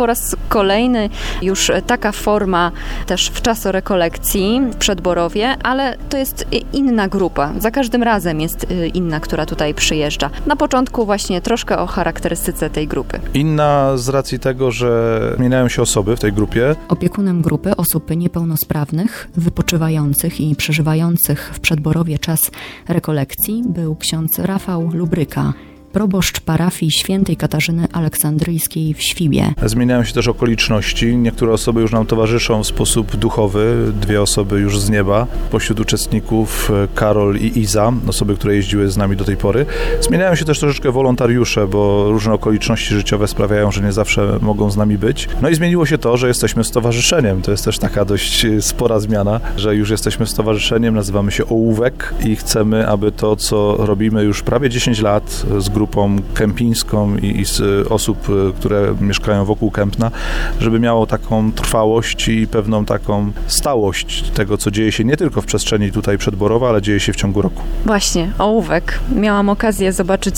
po raz kolejny już taka forma też w czasorekolekcji w Przedborowie, ale to jest inna grupa. Za każdym razem jest inna, która tutaj przyjeżdża. Na początku właśnie troszkę o charakterystyce tej grupy. Inna z racji tego, że zmieniają się osoby w tej grupie. Opiekunem grupy osób niepełnosprawnych, wypoczywających i przeżywających w Przedborowie czas rekolekcji był ksiądz Rafał Lubryka, proboszcz parafii świętej Katarzyny Aleksandryjskiej w Świbie. Zmieniają się też okoliczności. Niektóre osoby już nam towarzyszą w sposób duchowy. 2 osoby już z nieba. Pośród uczestników Karol i Iza, osoby, które jeździły z nami do tej pory. Zmieniają się też troszeczkę wolontariusze, bo różne okoliczności życiowe sprawiają, że nie zawsze mogą z nami być. No i zmieniło się to, że jesteśmy stowarzyszeniem. To jest też taka dość spora zmiana, że już jesteśmy stowarzyszeniem, nazywamy się Ołówek i chcemy, aby to, co robimy już prawie 10 lat z grupą kępińską i z osób, które mieszkają wokół Kępna, żeby miało taką trwałość i pewną taką stałość tego, co dzieje się nie tylko w przestrzeni tutaj Przedborowa, ale dzieje się w ciągu roku. Właśnie, Ołówek. Miałam okazję zobaczyć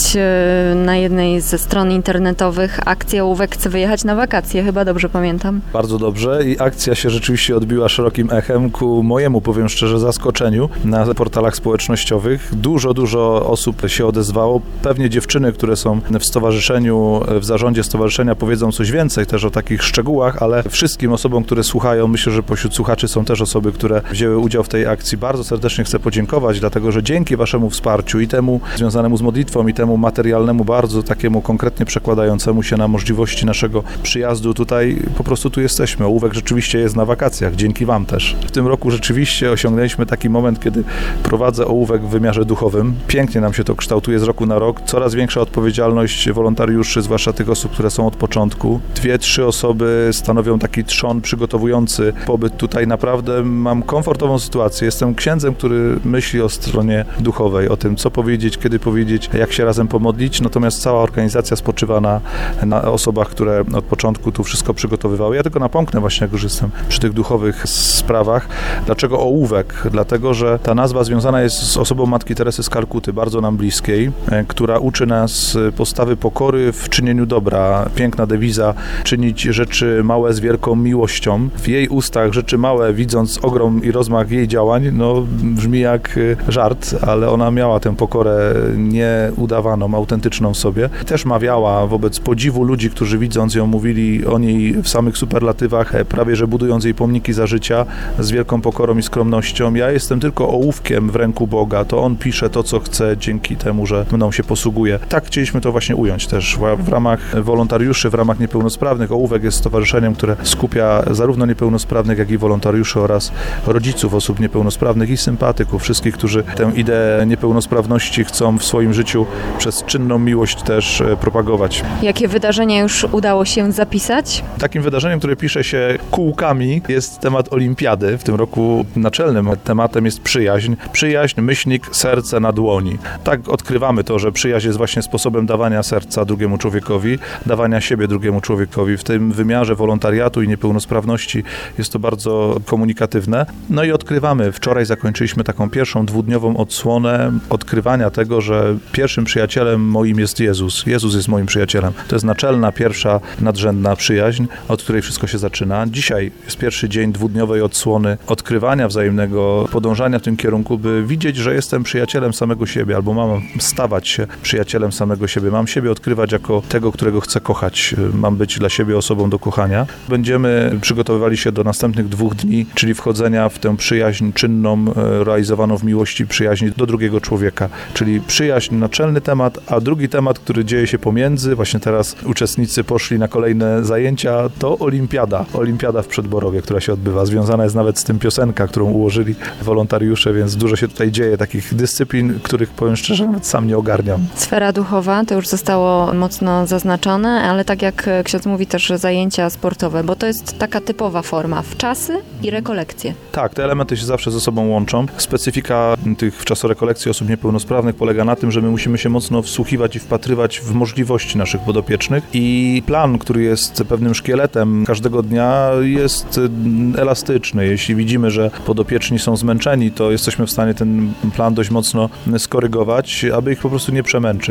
na jednej ze stron internetowych akcję Ołówek chce wyjechać na wakacje, chyba dobrze pamiętam. Bardzo dobrze i akcja się rzeczywiście odbiła szerokim echem ku mojemu, powiem szczerze, zaskoczeniu na portalach społecznościowych. Dużo osób się odezwało. Pewnie dziewczyny, które są w stowarzyszeniu, w zarządzie stowarzyszenia powiedzą coś więcej też o takich szczegółach, ale wszystkim osobom, które słuchają, myślę, że pośród słuchaczy są też osoby, które wzięły udział w tej akcji. Bardzo serdecznie chcę podziękować, dlatego że dzięki waszemu wsparciu i temu związanemu z modlitwą i temu materialnemu, bardzo takiemu konkretnie przekładającemu się na możliwości naszego przyjazdu tutaj, po prostu tu jesteśmy. Ołówek rzeczywiście jest na wakacjach, dzięki wam też. W tym roku rzeczywiście osiągnęliśmy taki moment, kiedy prowadzę Ołówek w wymiarze duchowym. Pięknie nam się to kształtuje z roku na rok. Coraz większa odpowiedzialność wolontariuszy, zwłaszcza tych osób, które są od początku. 2-3 osoby stanowią taki trzon przygotowujący pobyt tutaj. Naprawdę mam komfortową sytuację. Jestem księdzem, który myśli o stronie duchowej, o tym, co powiedzieć, kiedy powiedzieć, jak się razem pomodlić. Natomiast cała organizacja spoczywa na osobach, które od początku tu wszystko przygotowywały. Ja tylko napomknę właśnie, jak już jestem przy tych duchowych sprawach. Dlaczego Ołówek? Dlatego, że ta nazwa związana jest z osobą Matki Teresy z Kalkuty, bardzo nam bliskiej, która uczy nas postawy pokory w czynieniu dobra. Piękna dewiza, czynić rzeczy małe z wielką miłością. W jej ustach rzeczy małe, widząc ogrom i rozmach jej działań, no brzmi jak żart, ale ona miała tę pokorę nieudawaną, autentyczną w sobie. Też mawiała wobec podziwu ludzi, którzy widząc ją mówili o niej w samych superlatywach, prawie że budując jej pomniki za życia, z wielką pokorą i skromnością. Ja jestem tylko ołówkiem w ręku Boga, to On pisze to, co chce, dzięki temu, że mną się posługuje. Tak chcieliśmy to właśnie ująć też w ramach wolontariuszy, w ramach niepełnosprawnych. Ołówek jest stowarzyszeniem, które skupia zarówno niepełnosprawnych, jak i wolontariuszy oraz rodziców osób niepełnosprawnych i sympatyków, wszystkich, którzy tę ideę niepełnosprawności chcą w swoim życiu przez czynną miłość też propagować. Jakie wydarzenia już udało się zapisać? Takim wydarzeniem, które pisze się kółkami, jest temat olimpiady. W tym roku naczelnym tematem jest przyjaźń. Przyjaźń, myślnik, serce na dłoni. Tak odkrywamy to, że przyjaźń jest właśnie sposobem dawania serca drugiemu człowiekowi, dawania siebie drugiemu człowiekowi. W tym wymiarze wolontariatu i niepełnosprawności jest to bardzo komunikatywne. No i odkrywamy. Wczoraj zakończyliśmy taką pierwszą 2-dniową odsłonę odkrywania tego, że pierwszym przyjacielem moim jest Jezus. Jezus jest moim przyjacielem. To jest naczelna, pierwsza, nadrzędna przyjaźń, od której wszystko się zaczyna. Dzisiaj jest pierwszy dzień 2-dniowej odsłony odkrywania wzajemnego, podążania w tym kierunku, by widzieć, że jestem przyjacielem samego siebie, albo mam stawać się przyjacielem samego siebie. Mam siebie odkrywać jako tego, którego chcę kochać. Mam być dla siebie osobą do kochania. Będziemy przygotowywali się do następnych 2 dni, czyli wchodzenia w tę przyjaźń czynną, realizowaną w miłości, przyjaźni do drugiego człowieka. Czyli przyjaźń, naczelny temat, a drugi temat, który dzieje się pomiędzy, właśnie teraz uczestnicy poszli na kolejne zajęcia, to olimpiada. Olimpiada w Przedborowie, która się odbywa. Związana jest nawet z tym piosenka, którą ułożyli wolontariusze, więc dużo się tutaj dzieje, takich dyscyplin, których powiem szczerze, nawet sam nie ogarniam. Sfera duchowa, to już zostało mocno zaznaczone, ale tak jak ksiądz mówi, też zajęcia sportowe, bo to jest taka typowa forma w czasy i rekolekcje. Tak, te elementy się zawsze ze sobą łączą. Specyfika tych w czasorekolekcji osób niepełnosprawnych polega na tym, że my musimy się mocno wsłuchiwać i wpatrywać w możliwości naszych podopiecznych i plan, który jest pewnym szkieletem każdego dnia, jest elastyczny. Jeśli widzimy, że podopieczni są zmęczeni, to jesteśmy w stanie ten plan dość mocno skorygować, aby ich po prostu nie przemęczyć.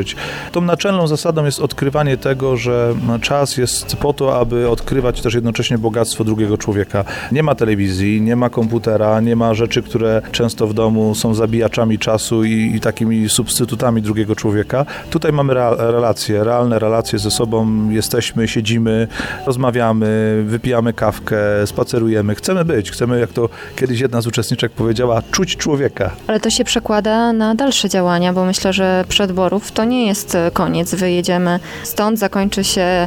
doświadczyć. Tą naczelną zasadą jest odkrywanie tego, że czas jest po to, aby odkrywać też jednocześnie bogactwo drugiego człowieka. Nie ma telewizji, nie ma komputera, nie ma rzeczy, które często w domu są zabijaczami czasu i takimi substytutami drugiego człowieka. Tutaj mamy realne relacje ze sobą, jesteśmy, siedzimy, rozmawiamy, wypijamy kawkę, spacerujemy. Chcemy, jak to kiedyś jedna z uczestniczek powiedziała, czuć człowieka. Ale to się przekłada na dalsze działania, bo myślę, że przedborów to nie jest koniec. Wyjedziemy stąd, zakończy się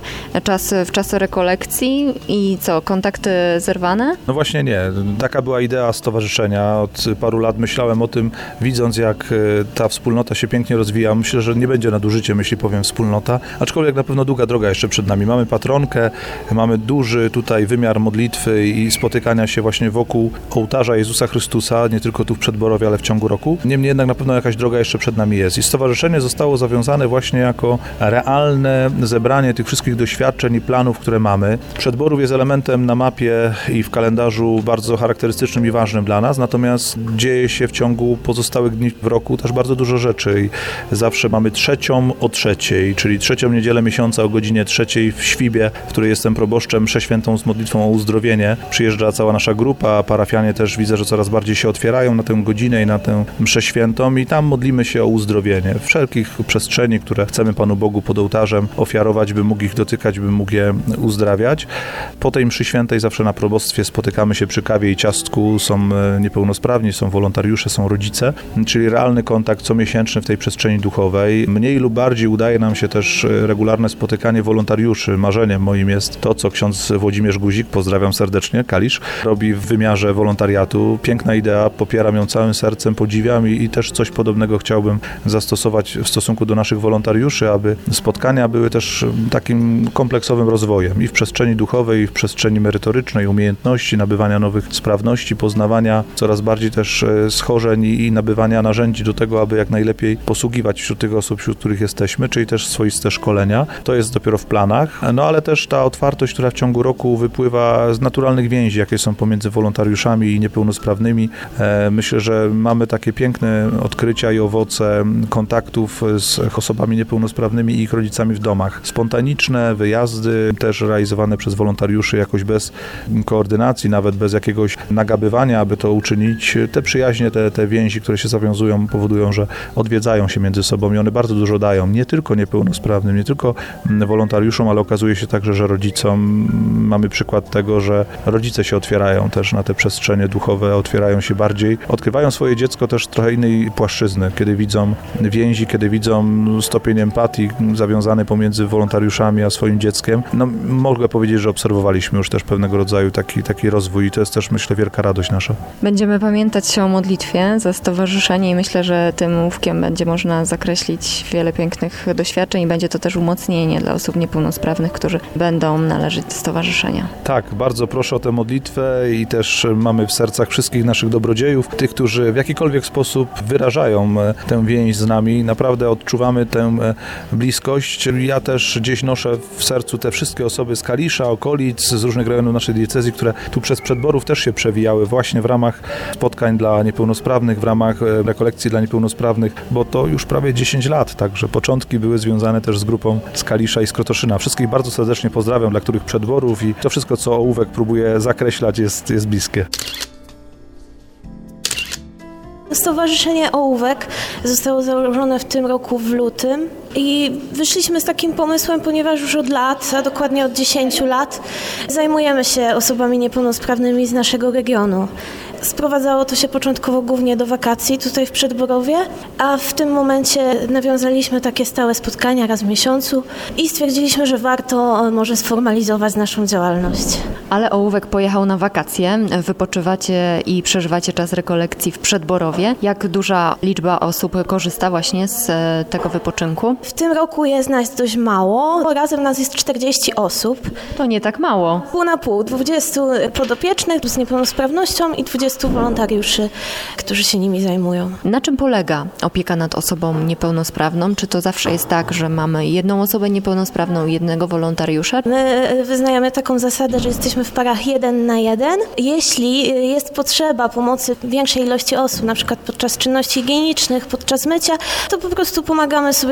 w czasie rekolekcji i co, kontakty zerwane? No właśnie nie. Taka była idea stowarzyszenia. Od paru lat myślałem o tym, widząc jak ta wspólnota się pięknie rozwija. Myślę, że nie będzie nadużyciem, jeśli powiem wspólnota, aczkolwiek na pewno długa droga jeszcze przed nami. Mamy patronkę, mamy duży tutaj wymiar modlitwy i spotykania się właśnie wokół ołtarza Jezusa Chrystusa, nie tylko tu w Przedborowie, ale w ciągu roku. Niemniej jednak na pewno jakaś droga jeszcze przed nami jest. I stowarzyszenie zostało zawiązane właśnie jako realne zebranie tych wszystkich doświadczeń i planów, które mamy. Przedborów jest elementem na mapie i w kalendarzu bardzo charakterystycznym i ważnym dla nas, natomiast dzieje się w ciągu pozostałych dni w roku też bardzo dużo rzeczy i zawsze mamy trzecią o 3:00, czyli trzecią niedzielę miesiąca o godzinie 3:00 w Świbie, w której jestem proboszczem, mszę świętą z modlitwą o uzdrowienie. Przyjeżdża cała nasza grupa, parafianie też widzę, że coraz bardziej się otwierają na tę godzinę i na tę mszę świętą i tam modlimy się o uzdrowienie. Wszelkich przestrzeni, które chcemy Panu Bogu pod ołtarzem ofiarować, by mógł ich dotykać, by mógł je uzdrawiać. Po tej mszy świętej zawsze na probostwie spotykamy się przy kawie i ciastku. Są niepełnosprawni, są wolontariusze, są rodzice, czyli realny kontakt comiesięczny w tej przestrzeni duchowej. Mniej lub bardziej udaje nam się też regularne spotykanie wolontariuszy. Marzeniem moim jest to, co ksiądz Włodzimierz Guzik, pozdrawiam serdecznie, Kalisz, robi w wymiarze wolontariatu. Piękna idea, popieram ją całym sercem, podziwiam i też coś podobnego chciałbym zastosować w stosunku do naszych wolontariuszy, aby spotkania były też takim kompleksowym rozwojem i w przestrzeni duchowej, i w przestrzeni merytorycznej, umiejętności, nabywania nowych sprawności, poznawania coraz bardziej też schorzeń i nabywania narzędzi do tego, aby jak najlepiej posługiwać wśród tych osób, wśród których jesteśmy, czyli też swoiste szkolenia. To jest dopiero w planach, no ale też ta otwartość, która w ciągu roku wypływa z naturalnych więzi, jakie są pomiędzy wolontariuszami i niepełnosprawnymi. Myślę, że mamy takie piękne odkrycia i owoce kontaktów z osobami niepełnosprawnymi i ich rodzicami w domach. Spontaniczne wyjazdy, też realizowane przez wolontariuszy jakoś bez koordynacji, nawet bez jakiegoś nagabywania, aby to uczynić. Te przyjaźnie, te więzi, które się zawiązują, powodują, że odwiedzają się między sobą i one bardzo dużo dają. Nie tylko niepełnosprawnym, nie tylko wolontariuszom, ale okazuje się także, że rodzicom. Mamy przykład tego, że rodzice się otwierają też na te przestrzenie duchowe, otwierają się bardziej, odkrywają swoje dziecko też trochę innej płaszczyzny, kiedy widzą więzi, kiedy widzą stopień empatii zawiązany pomiędzy wolontariuszami a swoim dzieckiem. No, mogę powiedzieć, że obserwowaliśmy już też pewnego rodzaju taki rozwój i to jest też, myślę, wielka radość nasza. Będziemy pamiętać się o modlitwie za stowarzyszenie i myślę, że tym ołówkiem będzie można zakreślić wiele pięknych doświadczeń i będzie to też umocnienie dla osób niepełnosprawnych, którzy będą należeć do stowarzyszenia. Tak, bardzo proszę o tę modlitwę i też mamy w sercach wszystkich naszych dobrodziejów, tych, którzy w jakikolwiek sposób wyrażają tę więź z nami. Naprawdę odczuwamy tę bliskość. Ja też gdzieś noszę w sercu te wszystkie osoby z Kalisza, okolic, z różnych rejonów naszej diecezji, które tu przez Przedborów też się przewijały właśnie w ramach spotkań dla niepełnosprawnych, w ramach rekolekcji dla niepełnosprawnych, bo to już prawie 10 lat, także początki były związane też z grupą z Kalisza i z Krotoszyna. Wszystkich bardzo serdecznie pozdrawiam, dla których Przedborów i to wszystko, co ołówek próbuje zakreślać, jest bliskie. Stowarzyszenie Ołówek zostało założone w tym roku w lutym i wyszliśmy z takim pomysłem, ponieważ już od lat, a dokładnie od 10 lat, zajmujemy się osobami niepełnosprawnymi z naszego regionu. Sprowadzało to się początkowo głównie do wakacji tutaj w Przedborowie, a w tym momencie nawiązaliśmy takie stałe spotkania raz w miesiącu i stwierdziliśmy, że warto może sformalizować naszą działalność. Ale Ołówek pojechał na wakacje, wypoczywacie i przeżywacie czas rekolekcji w Przedborowie. Jak duża liczba osób korzysta właśnie z tego wypoczynku? W tym roku jest nas dość mało, razem nas jest 40 osób. To nie tak mało. Pół na pół, 20 podopiecznych z niepełnosprawnością i 20 wolontariuszy, którzy się nimi zajmują. Na czym polega opieka nad osobą niepełnosprawną? Czy to zawsze jest tak, że mamy jedną osobę niepełnosprawną i jednego wolontariusza? My wyznajemy taką zasadę, że jesteśmy w parach 1 na 1. Jeśli jest potrzeba pomocy większej ilości osób, na przykład podczas czynności higienicznych, podczas mycia, to po prostu pomagamy sobie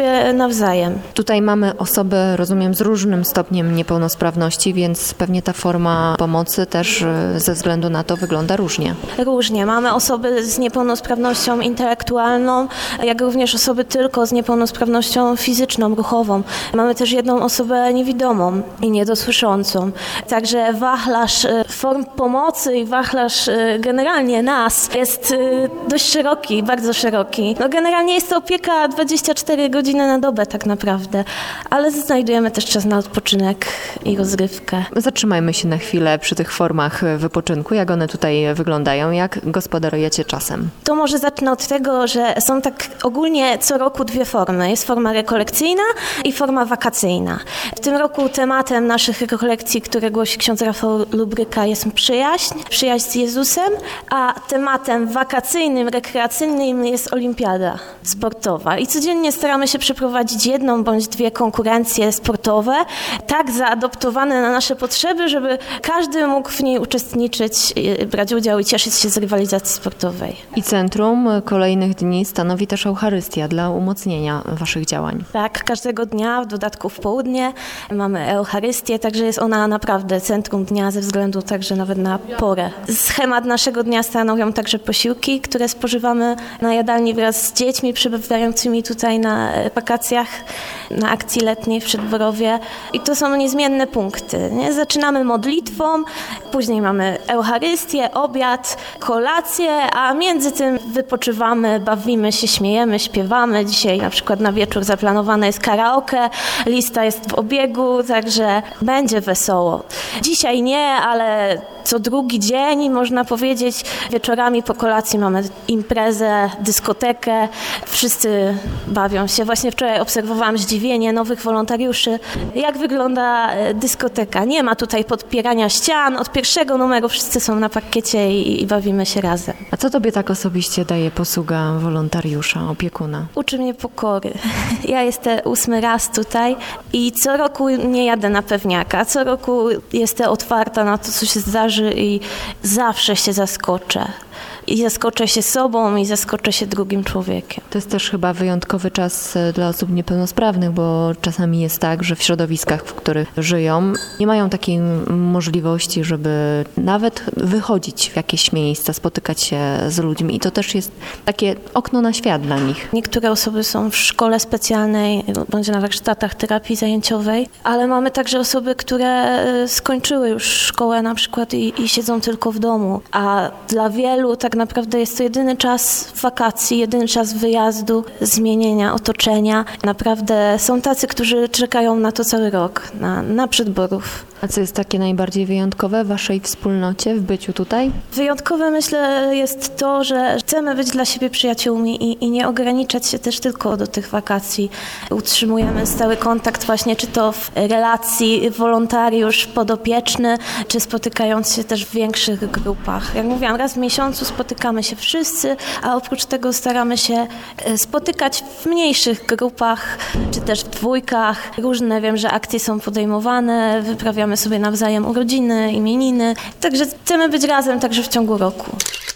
nawzajem. Tutaj mamy osoby, rozumiem, z różnym stopniem niepełnosprawności, więc pewnie ta forma pomocy też ze względu na to wygląda różnie. Różnie. Mamy osoby z niepełnosprawnością intelektualną, jak również osoby tylko z niepełnosprawnością fizyczną, ruchową. Mamy też jedną osobę niewidomą i niedosłyszącą. Także wachlarz form pomocy i wachlarz generalnie nas jest dość szeroki, bardzo szeroki. No generalnie jest to opieka 24 godziny na dobę tak naprawdę, ale znajdujemy też czas na odpoczynek i rozrywkę. Zatrzymajmy się na chwilę przy tych formach wypoczynku. Jak one tutaj wyglądają? Jak gospodarujecie czasem? To może zacznę od tego, że są tak ogólnie co roku dwie formy. Jest forma rekolekcyjna i forma wakacyjna. W tym roku tematem naszych rekolekcji, które głosi ksiądz Rafał Lubryka, jest przyjaźń z Jezusem, a tematem wakacyjnym, rekreacyjnym jest olimpiada sportowa. I codziennie staramy się przeprowadzić jedną bądź dwie konkurencje sportowe, tak zaadoptowane na nasze potrzeby, żeby każdy mógł w niej uczestniczyć, brać udział i cieszyć się z rywalizacji sportowej. I centrum kolejnych dni stanowi też Eucharystia dla umocnienia waszych działań. Tak, każdego dnia, w dodatku w południe, mamy Eucharystię, także jest ona naprawdę centrum dnia ze względu także nawet na porę. Schemat naszego dnia stanowią także posiłki, które spożywamy na jadalni wraz z dziećmi przebywającymi tutaj na wakacjach, na akcji letniej w Przedborowie. I to są niezmienne punkty. Nie? Zaczynamy modlitwą, później mamy Eucharystię, obiad, kolację, a między tym wypoczywamy, bawimy się, śmiejemy, śpiewamy. Dzisiaj na przykład na wieczór zaplanowane jest karaoke, lista jest w obiegu, także będzie wesoło. Dzisiaj nie, ale co drugi dzień, można powiedzieć, wieczorami po kolacji mamy imprezę, dyskotekę, wszyscy bawią się. Właśnie wczoraj obserwowałam zdziwienie nowych wolontariuszy, jak wygląda dyskoteka. Nie ma tutaj podpierania ścian, od pierwszego numeru wszyscy są na parkiecie i bawimy się razem. A co tobie tak osobiście daje posługa wolontariusza, opiekuna? Uczy mnie pokory. Ja jestem 8 raz tutaj i co roku nie jadę na pewniaka. Co roku jestem otwarta na to, co się zdarzy i zawsze się zaskoczę. I zaskoczę się sobą i zaskoczę się drugim człowiekiem. To jest też chyba wyjątkowy czas dla osób niepełnosprawnych, bo czasami jest tak, że w środowiskach, w których żyją, nie mają takiej możliwości, żeby nawet wychodzić w jakieś miejsca, spotykać się z ludźmi. I to też jest takie okno na świat dla nich. Niektóre osoby są w szkole specjalnej, bądź na warsztatach terapii zajęciowej, ale mamy także osoby, które skończyły już szkołę na przykład i siedzą tylko w domu. A dla wielu tak naprawdę jest to jedyny czas wakacji, jedyny czas wyjazdu, zmienienia otoczenia. Naprawdę są tacy, którzy czekają na to cały rok, na Przedborów. A co jest takie najbardziej wyjątkowe w waszej wspólnocie, w byciu tutaj? Wyjątkowe myślę jest to, że chcemy być dla siebie przyjaciółmi i nie ograniczać się też tylko do tych wakacji. Utrzymujemy stały kontakt właśnie czy to w relacji wolontariusz podopieczny, czy spotykając się też w większych grupach. Jak mówiłam, raz w miesiącu spotykamy się wszyscy, a oprócz tego staramy się spotykać w mniejszych grupach, czy też w dwójkach. Różne wiem, że akcje są podejmowane, wyprawiamy sobie nawzajem urodziny, imieniny. Także chcemy być razem także w ciągu roku.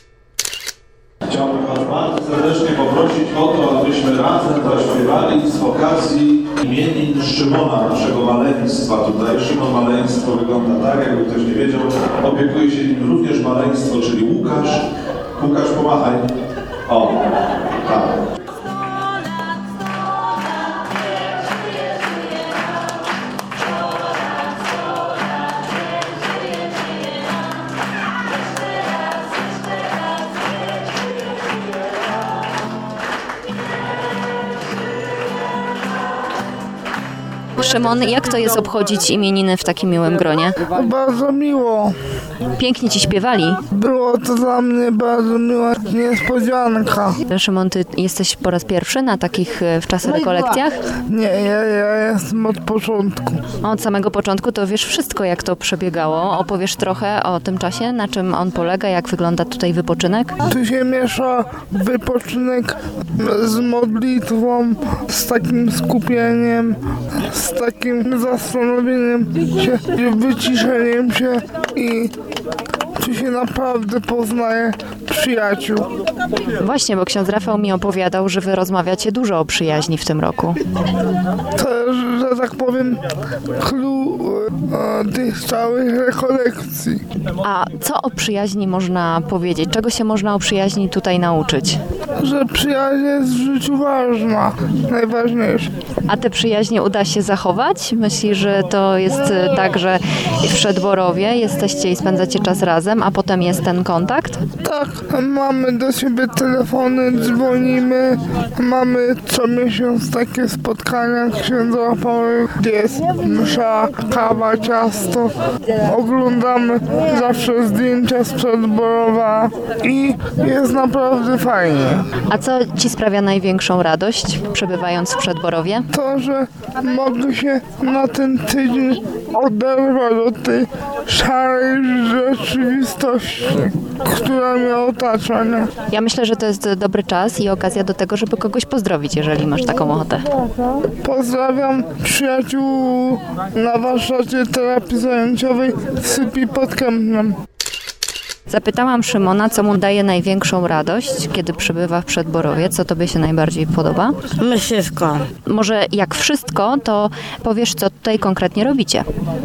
Chciałbym Was bardzo serdecznie poprosić o to, abyśmy razem zaśpiewali z okazji imienin Szymona, naszego maleństwa tutaj. Szymon maleństwo wygląda tak, jakby ktoś nie wiedział. Opiekuje się nim również maleństwo, czyli Łukasz. Łukasz, pomachaj. O, tak. Szymon, jak to jest obchodzić imieniny w takim miłym gronie? Bardzo miło. Pięknie ci śpiewali. Było to dla mnie bardzo miła niespodzianka. Szymon, ty jesteś po raz pierwszy na takich w czasie rekolekcjach? Nie, ja jestem od początku. Od samego początku to wiesz wszystko, jak to przebiegało. Opowiesz trochę o tym czasie, na czym on polega, jak wygląda tutaj wypoczynek? Tu się miesza wypoczynek z modlitwą, z takim skupieniem, z z takim zastanowieniem się, wyciszeniem się i czy się naprawdę poznaje przyjaciół. Właśnie, bo ksiądz Rafał mi opowiadał, że wy rozmawiacie dużo o przyjaźni w tym roku. To, że tak powiem, clue tych całych rekolekcji. A co o przyjaźni można powiedzieć? Czego się można o przyjaźni tutaj nauczyć? Że przyjaźń jest w życiu ważna, najważniejsza. A te przyjaźnie uda się zachować? Myślisz, że to jest tak, że w Przedborowie jesteście i spędzacie czas razem, a potem jest ten kontakt? Tak, mamy do siebie telefony, dzwonimy, mamy co miesiąc takie spotkania księdza Rafała, gdzie jest msza, kawa, ciasto. Oglądamy zawsze zdjęcia z Przedborowa i jest naprawdę fajnie. A co ci sprawia największą radość, przebywając w Przedborowie? To, że mogę się na ten tydzień oderwać od tej szarej rzeczywistości, która mnie otacza. Nie? Ja myślę, że to jest dobry czas i okazja do tego, żeby kogoś pozdrowić, jeżeli masz taką ochotę. Pozdrawiam przyjaciół na warsztacie terapii zajęciowej Sypi pod Kępnem. Zapytałam Szymona, co mu daje największą radość, kiedy przebywa w Przedborowie. Co tobie się najbardziej podoba? Wszystko. Może jak wszystko, to powiesz, co tutaj konkretnie robicie.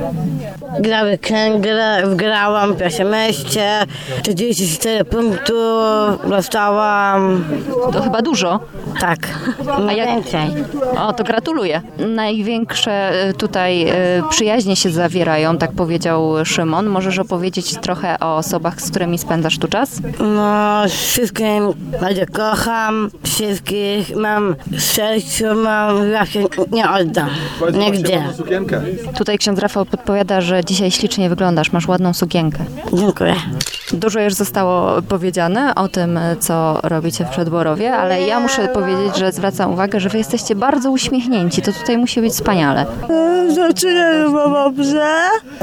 Grałam w pierwszym mieście, 34 punktów dostałam. To chyba dużo. Tak, A jak... więcej. O, to gratuluję. Największe tutaj przyjaźnie się zawierają, tak powiedział Szymon. Możesz opowiedzieć trochę o osobach, z którymi spędzasz tu czas? No, wszystkim bardzo kocham, wszystkich mam w sercu, ja się nie oddam, nigdzie. Tutaj ksiądz Rafał podpowiada, że dzisiaj ślicznie wyglądasz, masz ładną sukienkę. Dziękuję. Dużo już zostało powiedziane o tym, co robicie w Przedborowie, ale ja muszę powiedzieć, że zwracam uwagę, że wy jesteście bardzo uśmiechnięci. To tutaj musi być wspaniale. Zaczynamy dobrze.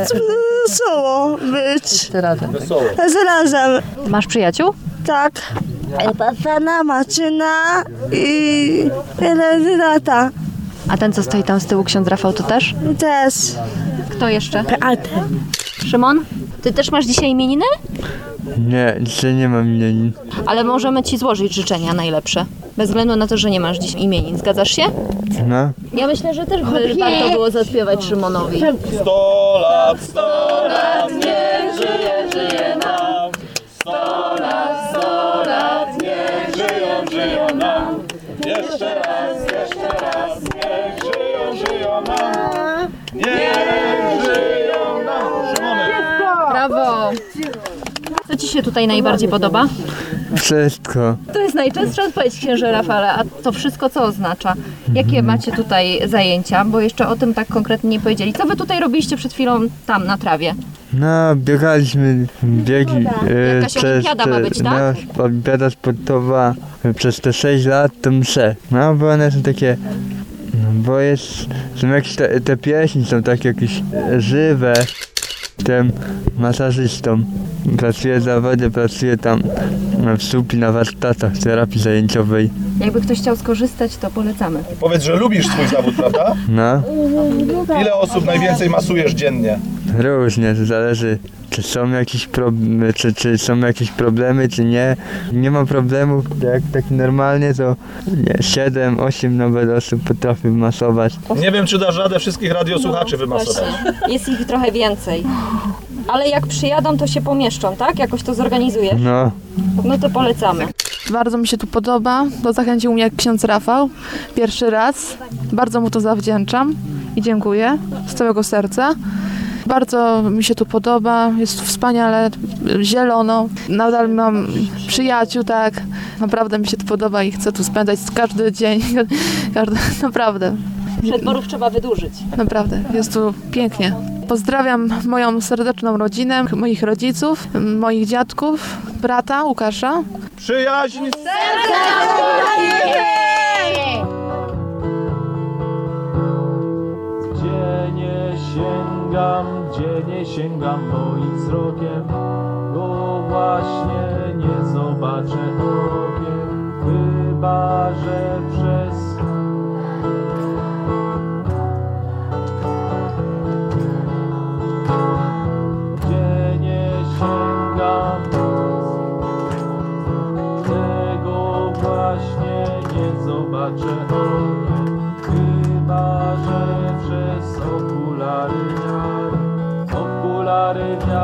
Wesoło być. Razem. Zarazem. Masz przyjaciół? Tak. Pana, Marczyna i Renata. A ten, co stoi tam z tyłu, ksiądz Rafał, to też? Też. Kto jeszcze? Beatę. Szymon? Ty też masz dzisiaj imieniny? Nie, dzisiaj nie mam imienin. Ale możemy ci złożyć życzenia najlepsze. Bez względu na to, że nie masz dziś imienin. Zgadzasz się? No. Ja myślę, że też warto było zaśpiewać Szymonowi. 100 lat, niech żyje nam. 100 lat, niech żyją nam. Jeszcze raz, niech żyją nam. Niech żyją nam. Szymony. Brawo! Co ci się tutaj najbardziej podoba? Wszystko. To jest najczęstsza odpowiedź, księże Rafale. A to wszystko co oznacza? Jakie macie tutaj zajęcia? Bo jeszcze o tym tak konkretnie nie powiedzieli. Co wy tutaj robiliście przed chwilą tam na trawie? No, biegaliśmy biegi Jakaś olimpiada ma być, tak? No, olimpiada sportowa przez te 6 lat to msze. No, bo one są takie, no, bo są jakieś te pieśni są takie jakieś żywe. Jestem masażystą. Pracuję w zawodzie, pracuję tam w Słupi na warsztatach terapii zajęciowej. Jakby ktoś chciał skorzystać, to polecamy. Powiedz, że lubisz swój zawód, prawda? No, Ile osób najwięcej masujesz dziennie? różnie, to zależy czy są jakieś problemy, czy są jakieś problemy, czy nie. Nie ma problemów, jak tak normalnie to 7, 8 nawet osób potrafię masować. Nie wiem, czy dasz radę wszystkich radiosłuchaczy wymasować. Jest ich trochę więcej. Ale jak przyjadą, to się pomieszczą, tak? Jakoś to zorganizujesz? No. No to polecamy. Bardzo mi się tu podoba, bo zachęcił mnie ksiądz Rafał pierwszy raz. Bardzo mu to zawdzięczam i dziękuję z całego serca. Bardzo mi się tu podoba, jest wspaniale, zielono. Nadal mam przyjaciół, tak. Naprawdę mi się tu podoba i chcę tu spędzać każdy dzień. Naprawdę. Przedborów trzeba wydłużyć. Naprawdę, jest tu pięknie. Pozdrawiam moją serdeczną rodzinę, moich rodziców, moich dziadków, brata Łukasza. Przyjaźń! Gdzie nie sięgam moim wzrokiem, go właśnie nie zobaczę okiem, chyba że przez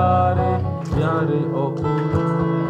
wiary opór.